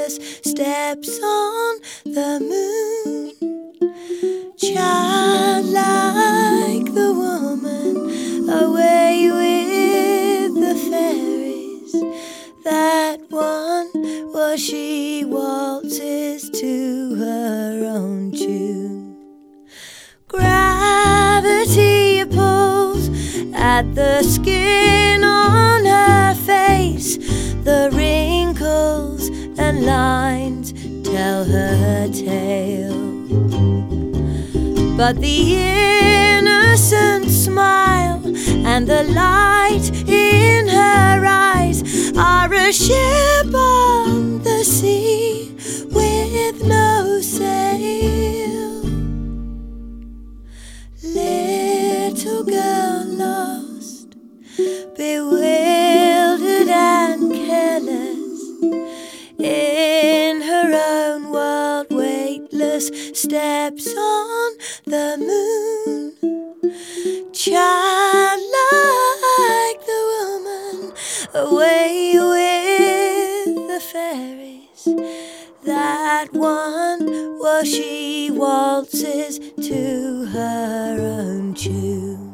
weightless steps on the moon. Childlike the woman, away with the fairies. That one was she waltzes to her own tune. Gravity pulls at the skin on her face. The wrinkles and lines tell her tale. But the innocent smile and the light in her eyes are a ship on the sea with no sail. Little girl lost, bewildered and careless, in her own world weightless, steps on the moon. Childlike the woman, away with the fairies. That one, well, she waltzes to her own tune.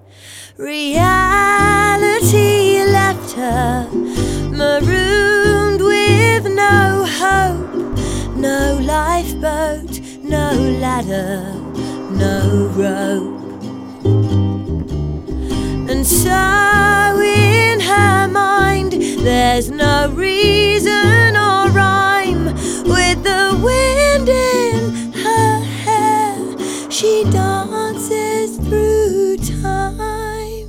Reality left her marooned with no hope, no lifeboat, no ladder, no rope. And so in her mind there's no reason or rhyme. With the wind in her hair, she dances through time.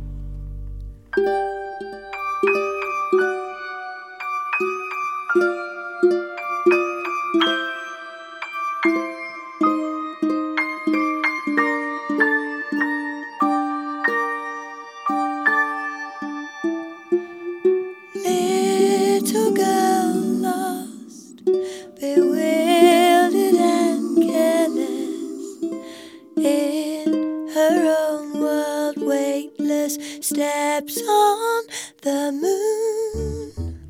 Little girl lost, bewildered and careless, in her own world weightless, steps on the moon.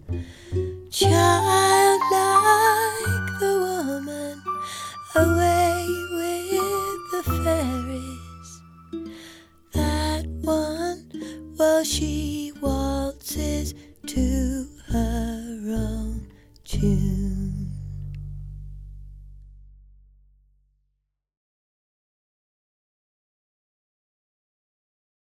Childlike the woman, away with the fairies. That one, well, she waltzes to her own tune.